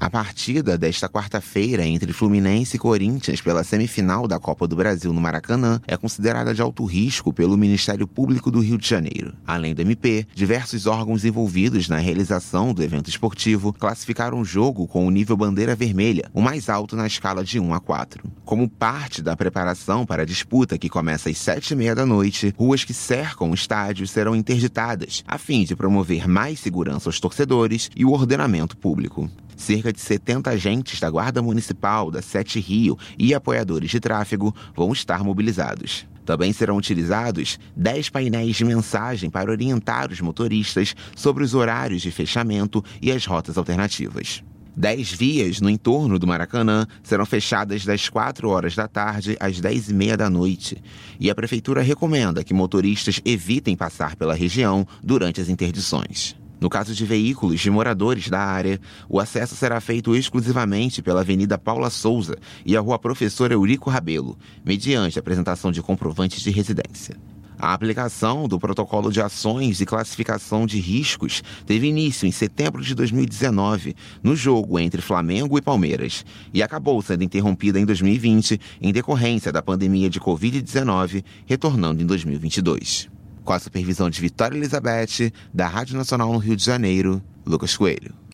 A partida desta quarta-feira entre Fluminense e Corinthians pela semifinal da Copa do Brasil no Maracanã é considerada de alto risco pelo Ministério Público do Rio de Janeiro. Além do MP, diversos órgãos envolvidos na realização do evento esportivo classificaram o jogo com o nível bandeira vermelha, o mais alto na escala de 1 a 4. Como parte da preparação para a disputa, que começa às 7h30 da noite, ruas que cercam o estádio serão interditadas, a fim de promover mais segurança aos torcedores e o ordenamento público. Cerca de 70 agentes da Guarda Municipal, da Sete Rio e apoiadores de tráfego vão estar mobilizados. Também serão utilizados 10 painéis de mensagem para orientar os motoristas sobre os horários de fechamento e as rotas alternativas. 10 vias no entorno do Maracanã serão fechadas das 4 horas da tarde às 10h30 da noite. E a Prefeitura recomenda que motoristas evitem passar pela região durante as interdições. No caso de veículos de moradores da área, o acesso será feito exclusivamente pela Avenida Paula Souza e a Rua Professor Eurico Rabelo, mediante apresentação de comprovantes de residência. A aplicação do protocolo de ações e classificação de riscos teve início em setembro de 2019, no jogo entre Flamengo e Palmeiras, e acabou sendo interrompida em 2020 em decorrência da pandemia de Covid-19, retornando em 2022. Com a supervisão de Vitória Elizabeth, da Rádio Nacional no Rio de Janeiro, Lucas Coelho.